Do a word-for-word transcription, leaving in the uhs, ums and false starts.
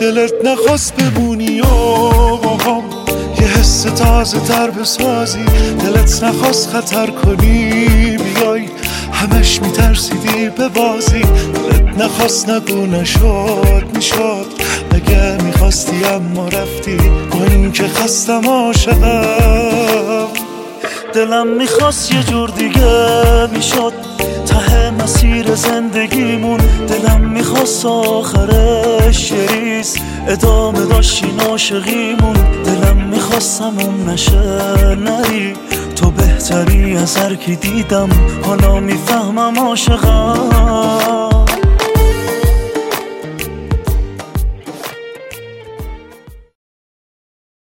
دلت نخواست بمونی و باهام یه حس تازه تر بسازی، دلت نخواست خطر کنی بیای همش میترسیدی به بازی، دلت نخواست نگو نشد میشد، مگه میخواستی اما رفتی با این که خستم عاشقم. دلم میخواست یه جور دیگه میشد ته مسیر زندگیمون، دلم میخواست آخرش یه ریز ادامه داشتین عاشقیمون، دلم میخواست همون نشه نری، تو بهتری از هر کی دیدم حالا میفهمم عاشقم.